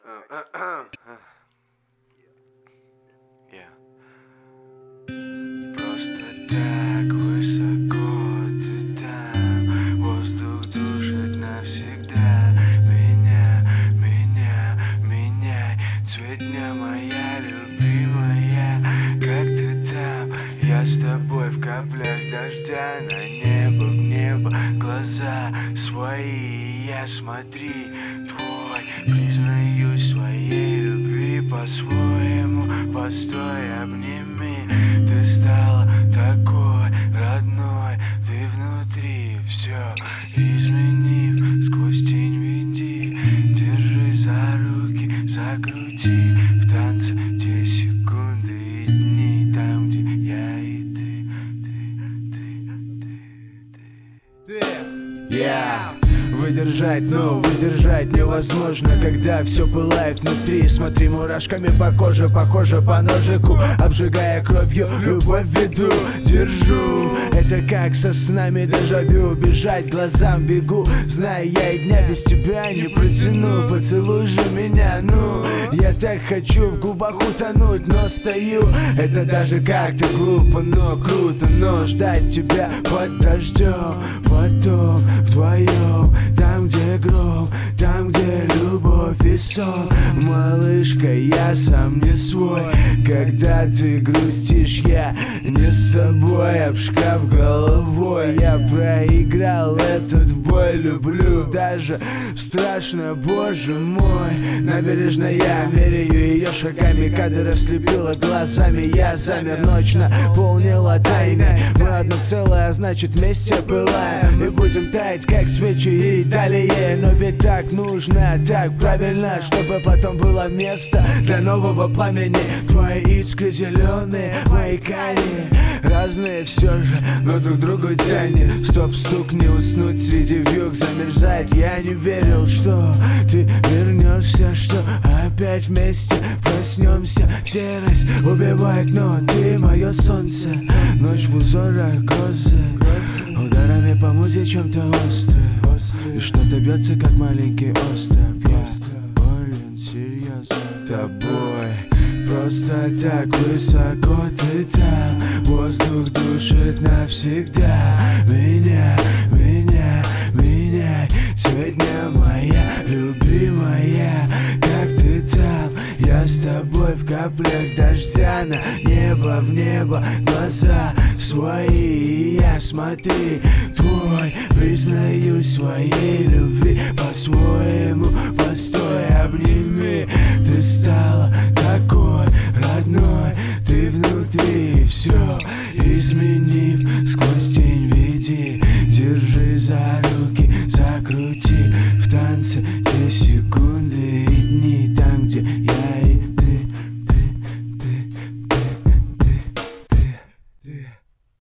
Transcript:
Просто так высоко ты там, воздух душит навсегда. Меняй цвет дня, моя любимая. Как ты там? Я с тобой в каплях дождя, в небо, глаза свои. Я смотри, твой, признаюсь своей любви по-своему. Постой, обними, ты стала такой родной, ты внутри все изменив, сквозь тень веди, держи за руки, закрути в танце те секунды и дни, там, где я и ты. Выдержать, но выдержать невозможно, когда все пылает внутри. Смотри, мурашками по коже, похоже по ножику, обжигая кровью, любовь веду, держу. Это как со снами дежавю, бежать глазам бегу, зная, я и дня без тебя не протяну. Поцелуй же меня, ну, я так хочу в губах утонуть, но стою. Это даже как-то глупо, но круто, но ждать тебя под дождем, потом вдвоем. Там, где гром, там, где любовь и сон. Малышка, я сам не свой. Когда ты грустишь, я не с собой. Об шкаф головой я проиграл этот бой. Люблю даже страшно, боже мой. Набережная, меряю ее шагами. Кадры ослепила глазами. Я замер, ночь наполнила тайной. Мы одно целое, а значит вместе пылаем. И будем таять, как свечи и далее. Но ведь так нужно, так правильно, чтобы потом было место для нового пламени. Твои искры зеленые, мои карие, разные все же, но друг другу тянет. Стоп, стук, не уснуть среди вьюг, замерзать. Я не верил, что ты вернешься, что опять вместе проснемся. Серость убивает, но ты мое солнце. Ночь в узорах грозы, ударами по музе чем-то острым. И что-то бьется, как маленький остров. Я болен, серьезно тобой. Просто так высоко ты там, воздух душит навсегда. Меняй цвет дня, моя любимая. Как ты там? Я с тобой в каплях дождя, в небо, глаза свои. Я смотри, твой, признаюсь своей любви по-своему. Постой, обними, ты стала такой родной, ты внутри все изменив, сквозь тень веди, держи за руки, закрути в танце